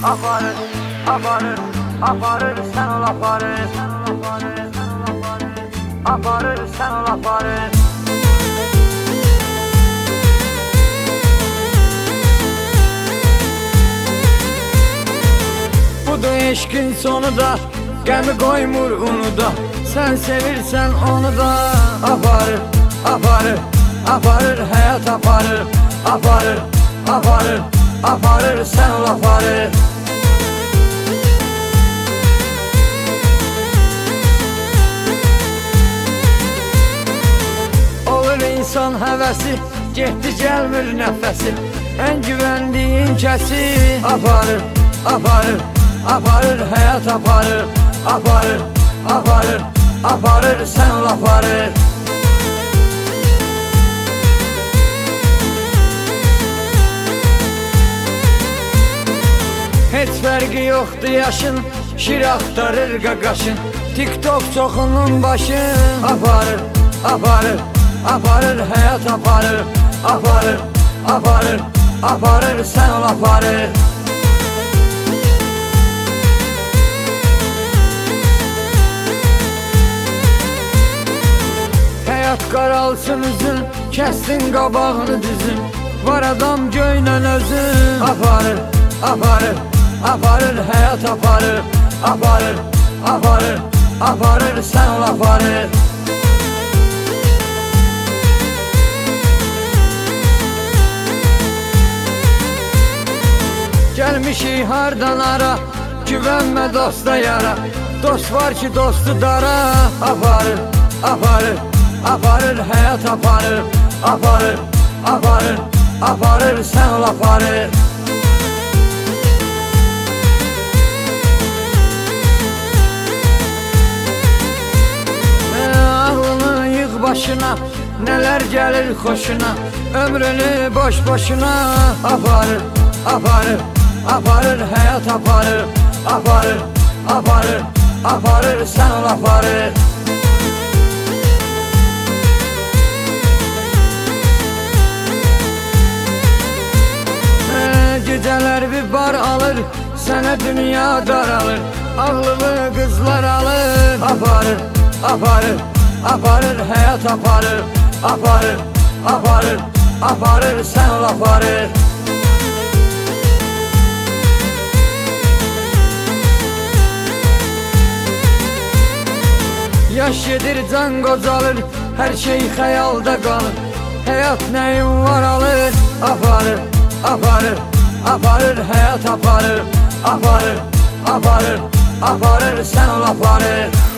Aparır, aparır, aparır, sen ol aparır. Aparır, sen ol aparır. Budur eşkin sonu da, qəmi qoymur onu da. Sən sevirsən onu da. Aparır, aparır, aparır, həyat aparır. Aparır, aparır, aparır, sən ol aparır. Olur insan həvəsi, getdi gəlmir nəfəsi. Ən güvəndiyin kəsi. Aparır, aparır, aparır, həyat aparır. Aparır, aparır, aparır, sən ol aparır. Heç fərqi yoxdur yaşın, şir axtarır qaqaşın. TikTok çoxunun başın. Aparır, aparır, aparır, həyat aparır. Aparır, aparır, aparır, sən ol aparır. Həyat qaralsın üzün, kəssin qabağını düzün. Var adam göynə özün. Aparır, aparır, aparır, həyat aparır. Aparır, aparır, aparır, sən ol aparır. Gəlmişik hardan ara, güvənmə dosta yara. Dost var ki dostu dara. Aparır, aparır, aparır, həyat aparır. Aparır, aparır, aparır, sən ol aparır. Ağlını yığ başına, nələr gəlir xoşuna. Ömrünü boş-boşuna. Aparır, aparır, aparır, həyat aparır. Aparır, aparır, aparır, sən ol aparır. Gecələr bir bar alır, sənə dünya daralır. Ağlını qızlar alır. Aparır, aparır, aparır, həyat aparır. Aparır, aparır, aparır, sən ol aparır. Yaş gedir, can qocalır, hər şey xəyalda qalır. Həyat nəyin var alır. Aparır, aparır, aparır, həyat aparır. Aparır, aparır, aparır, sən ol aparır.